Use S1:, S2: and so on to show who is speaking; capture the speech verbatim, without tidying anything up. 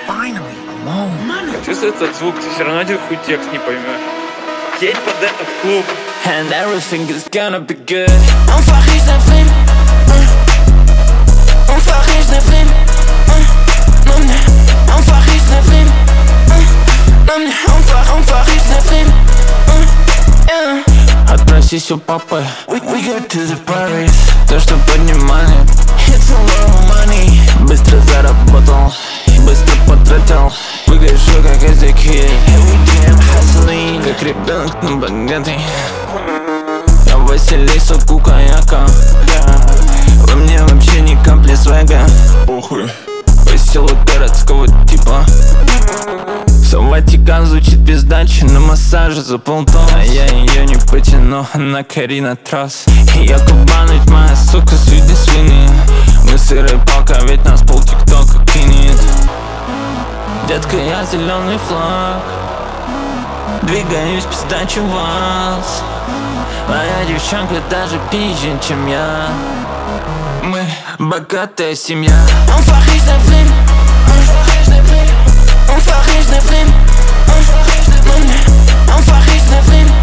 S1: finally alone.
S2: Чувствуешь этот звук, ты все равно один хуй текст не поймешь. Едь под это в клуб.
S3: And everything is gonna be good. I'm fucking vriend. I'm fucking vriend. I'm fucking vriend. I'm fucking vriend. Отпросись у папы. We, we go to the Paris. То, что поднимали. It's a lot of money. Быстро заработал, быстро потратил. Выгляжу как эти kid. Every day I'm hustling. Как ребенок на багатый. Я Василиса Кукаяка. Во мне вообще ни капли свега. Похуй. Поселок городского типа. Ватикан звучит пиздаче на массаже за полтона. Я ее не потяну, она Карина Трасс. Я Кубаныч, моя сука, среди свиньи. Мы сырая палка, ведь нас пол тиктока кинет. Детка, я зеленый флаг. Двигаюсь, пизда, вас. Моя девчонка даже пизже, чем я. Мы богатая семья. I'm fucking vriend. I'm fucking vriend. I'm fucking vriend.